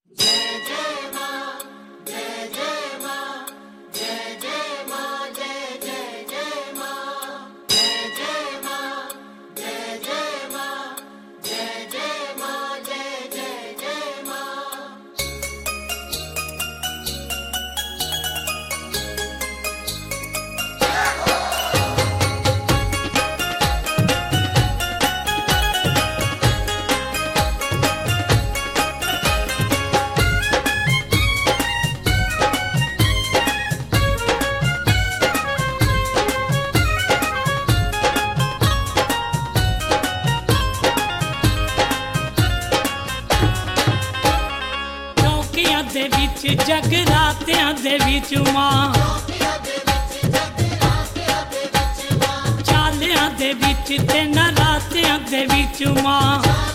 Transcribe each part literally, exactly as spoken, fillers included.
दे विच जगरातियां दे विच मां, चालियां दे विच ते नरातियां दे विच मां,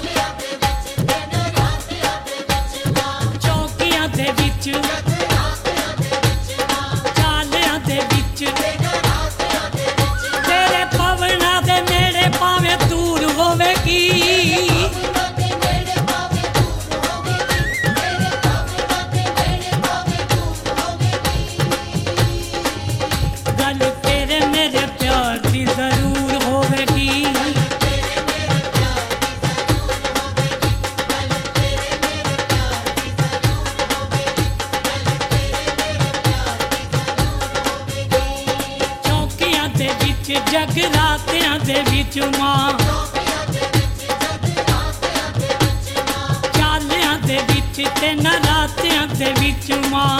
चौकियां दे विच चालियां दे विच तेरे पवना दे नेड़े भावें दूर होवेगी, जगरातियां दे विच मां, चालियां दे विच ते नरातियां दे विच मां,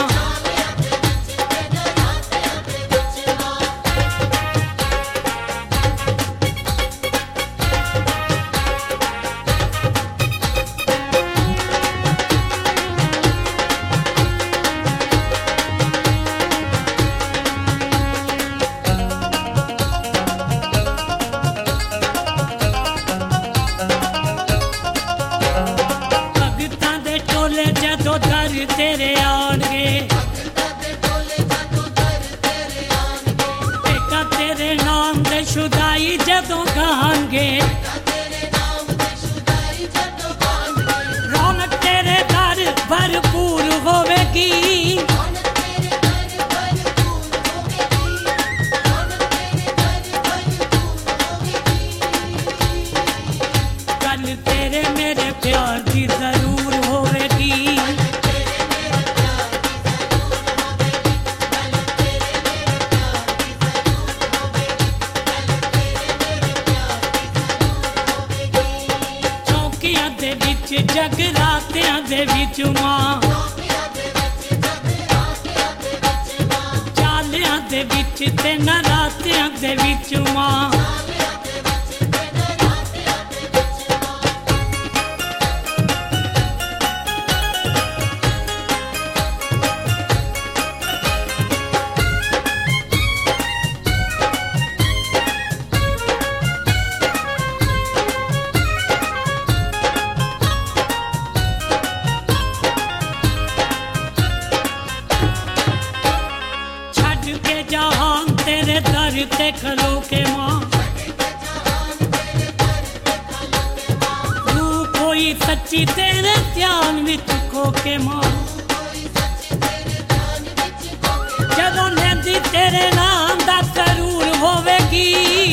जदों दर तेरे आउणगे, टेका तेरे नाम दे शुदाई जदों गाणगे, रौनक तेरे दर भरपूर होवेगी, गल तेरे मेरे प्यार दी जरूर होवेगी, जगरातियां दे विच मां, चालियां दे विच ते नरातियां दे विच मां, जहान तेरे दर ते खलो के मां, तू कोई सच्ची तेरे ध्यान विच खो के मां, जदों लैंदी तेरे नाम दा जरूर होवेगी,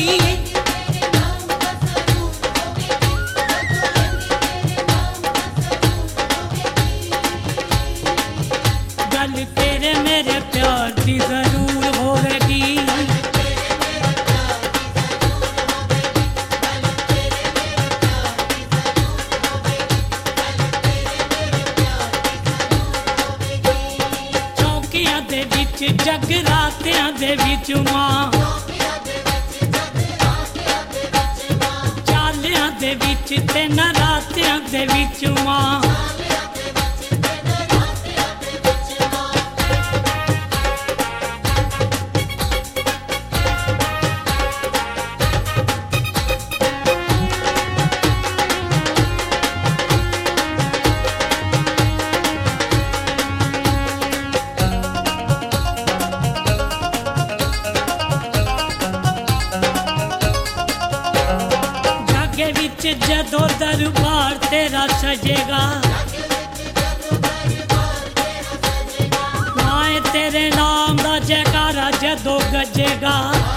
गल तेरे मेरे प्यार दी जरूर होवेगी, चौकियां दे विच जगरातियां दे विच मां, चालियां दे विच ते नरातियां दे विच मां, जदों दरबार तेरा सजेगा, तेरे नाम दा जयकारा जदों गजेगा,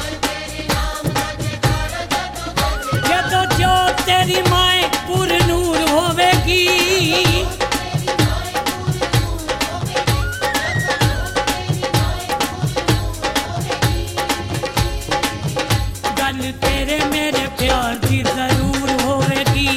जदों जोत तेरी माए पुर नूर होवेगी, गल तेरे मेरे प्यार दी जरूर होवेगी।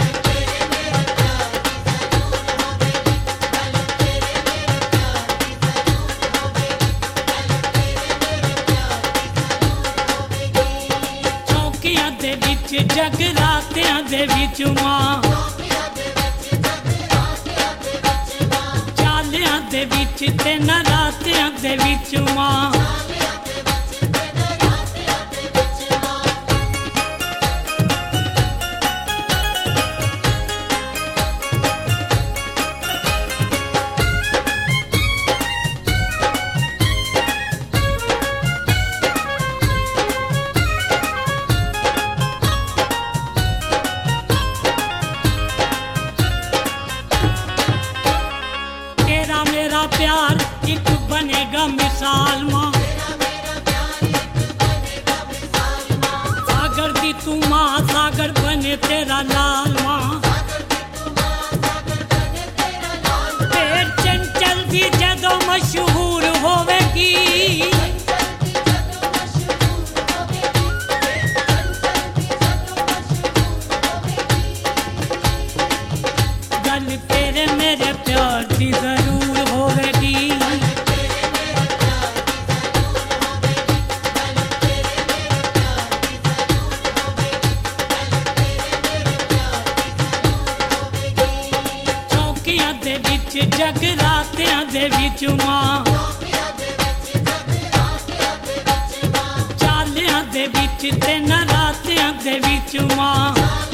चौकियां दे विच जगरातियां दे विच मां, चालियां दे विच ते नरातियां दे विच मां, मेरा प्यार एक बनेगा मिसाल मां, सागर दी तू मां, सागर बने तेरा लाल मां, तेर चंचल दी जदों मशहूर होवेगी, गल तेरे मेरे प्यार दी जरूर होवेगी। चौकियां दे विच जगरातियां दे विच मां, चालियां दे विच ते नरातियां दे विच मां,